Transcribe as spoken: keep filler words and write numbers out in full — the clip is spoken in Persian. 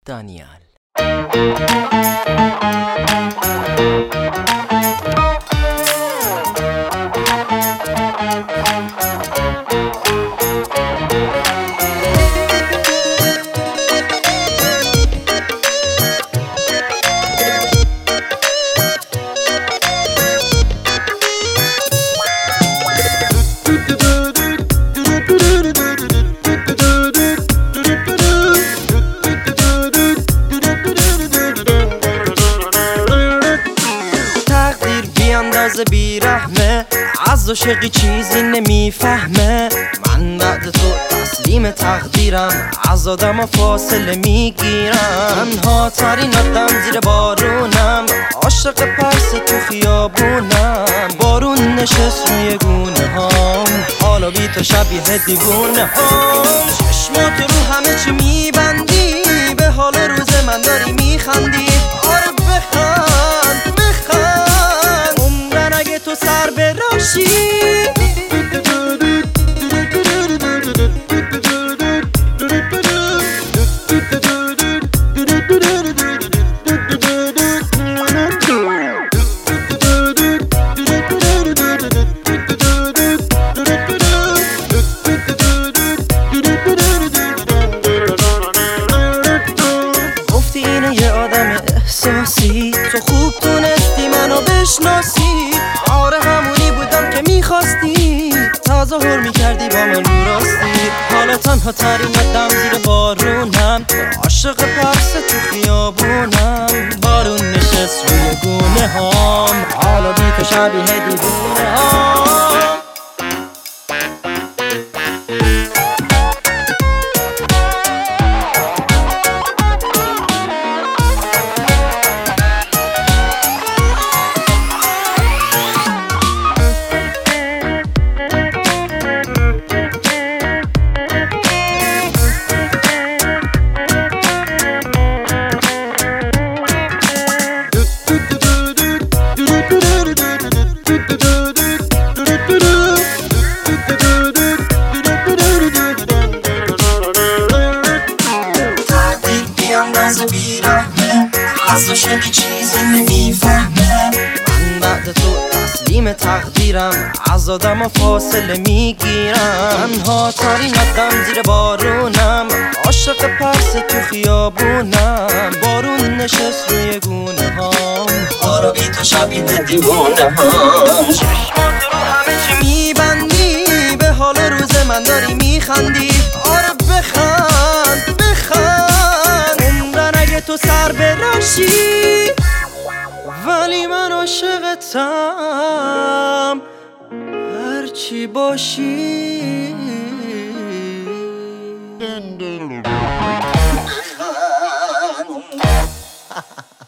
دانیال. بیرحمه از عاشقی چیزی نمیفهمه. من بعد تو تسلیم تقدیرم، از آدم فاصله میگیرم. تنها ترین آدم زیر بارونم، عاشق پرس تو خیابونم. بارون نشست روی گونه هام، حالا بی تو شبیه دیوونه هام. چشمات رو همه چی میبندی، به حال روز من داری میخندی. آره بخند بخند، عمرن اگه تو سر براشی. احساسی تو خوب تونستی منو بشناسی. آره همونی بودم که میخواستی، تظاهر میکردی با من رو راستی. حالا تنها ترین آدم زیر بارونم، عاشق پرس تو خیابونم. بارون نشست روی گونه هام، حالا بی تو شبیه دیوونه هام. از عاشقی چیزی نمیفهمه. من بعد تو تسلیم تقدیرم، از آدم فاصله میگیرم. تنها ترین آدم زیر بارونم، عاشق پرس تو خیابونم. بارون نشست روی گونه هام، آره بی تو شبیه دیوونه هام. چشمات رو همه چی میبندی، به حال روز من داری میخندی. آره بخند بخند، عمرن اگه تو سر براشی. ولی من عاشقتم هرچی باشی.